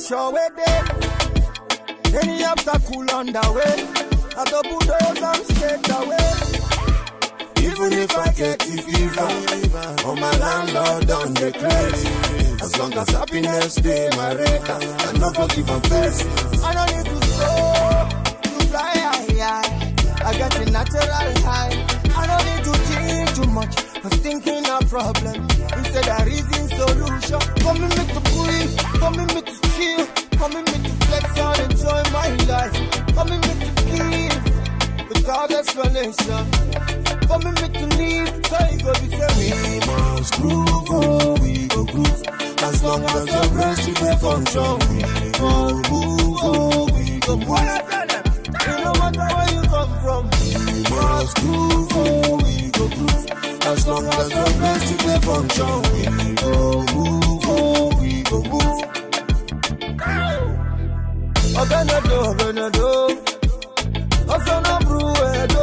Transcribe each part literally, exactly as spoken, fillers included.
pressure with it. Any obstacle on the way, I go bulldoze and straight away. Even if I get the fever, oh my landlord on the crazy. As long as happiness stay my radar, I no go give a face. I don't need to stop to fly high, high. I got a natural high. I don't need to think too much. I'm thinking a problem instead of reason solution. Come in me to breathe, come in me to chill, come in me to flex and enjoy my life. Come in me to give without explanation. Come in me to need, so you go be say we must groove, oh, we go groove. As long as your brain still dey function, we go move, oh, we go move. It no matter where you come from, we must groove, oh, we go groove. As long as your brain still dey function, we go move, oh, we go move. Obenado, obenado, osana bruedo.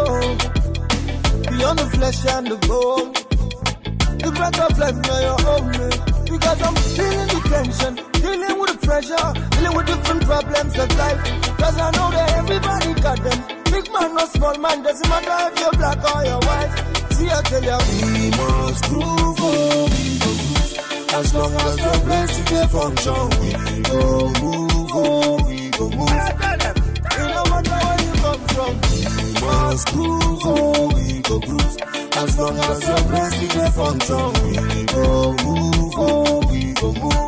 Beyond the flesh and the bone, the breath of life now you're on me. Because I'm feeling the tension, dealing with the pressure, dealing with different problems of life. Cause I know that everybody got them. Big man or small man, doesn't matter if you're black or you're white. See, I tell you, we must groove, oh, we go groove. As long as your brain still dey function, we go move, oh, we go move. It no matter where you come from, we must groove, oh, we go groove. As long as your brain still dey function, we go move, oh, we go move.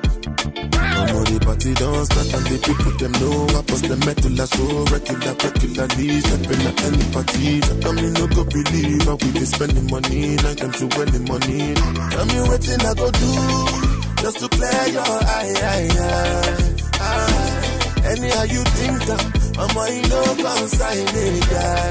Now the party don't start and the people them know I post the metal so regular, regularly. Stepping at any party, that come in no go believe how we be spending money, like them to win the money. Tell me what thing I go do, just to clear your eye, eye, eye, eye. Anyhow you think that, I'm a no consign it, guy.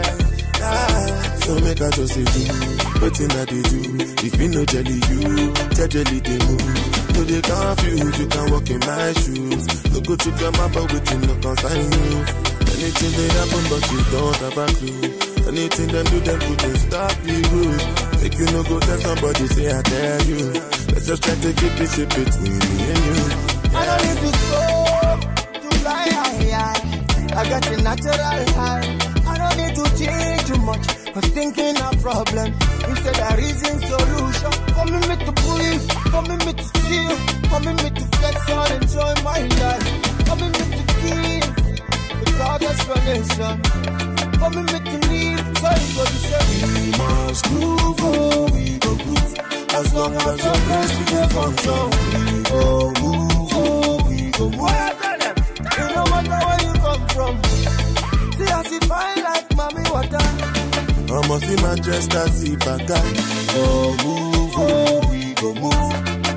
So make I just say do, waiting I they do. If you no jelly you, jelly they move. No they confuse, you can walk in my shoes. No go to the map but waiting no consign you. Anything they happen but you don't have a clue. Anything them do them couldn't stop you. Make you no go tell somebody say I tell you. Let's just try to keep it shit between me and you. Yeah. I don't need to stop to fly high, high. I got a natural high. I don't need to change too much. Cause thinking a problem instead of reason solution. Come in me to breathe, come in me to chill, come in me to flex and enjoy my life. Come in me to give without explanation. Come in me to need, so you go to say we must groove, oh, we go groove. As long as your brain still dey function, we go move, oh, we go move. It no matter where you come from. See as if I like mommy water. I'm a see Manchester, see Baka. Go move, oh, we go move.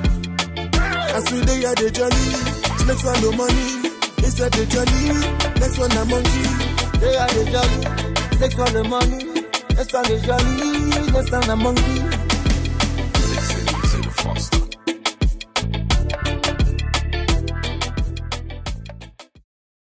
As we day at the journey, next one no money. Instead the journey, next one a monkey. Day at the journey, next one the money. Next one the journey, next one a monkey. Listen, say the faster.